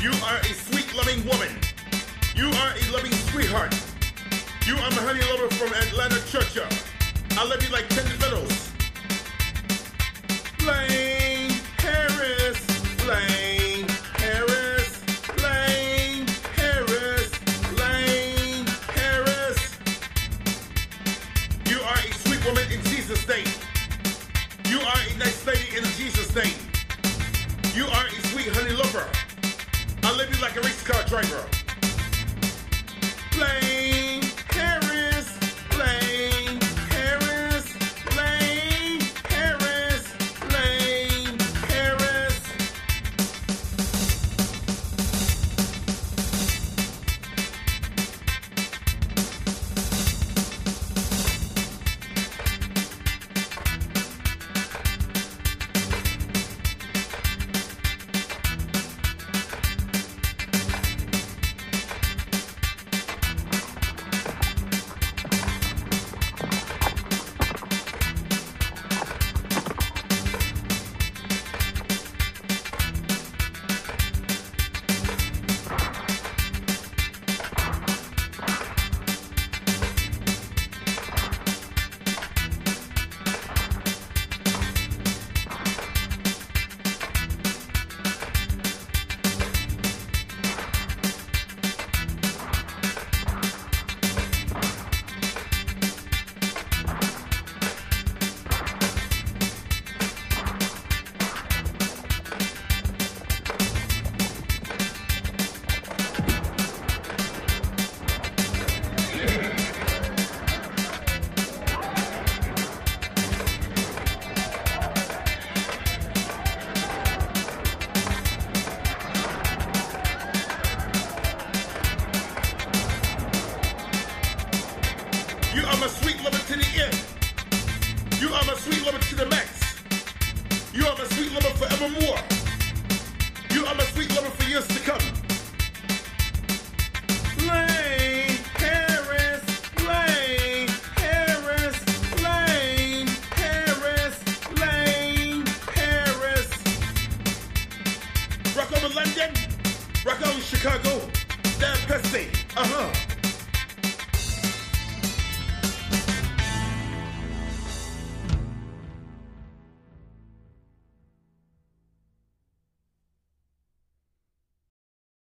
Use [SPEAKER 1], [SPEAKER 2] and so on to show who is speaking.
[SPEAKER 1] You are a sweet, loving woman. You are a loving sweetheart. You are my honey lover from Atlanta, Georgia. I love you like tender petals. Blaine Harris, Blaine Harris, Blaine Harris, Blaine Harris. You are a sweet woman in Jesus' name. You are a nice lady in Jesus' name. You are a sweet honey lover. I love you like a race car driver. Blaine Harris, Blaine Harris, Blaine Harris, Blaine Harris. You are my sweet lover to the end. You are my sweet lover to the max. You are my sweet lover forevermore. You are my sweet lover for years to come.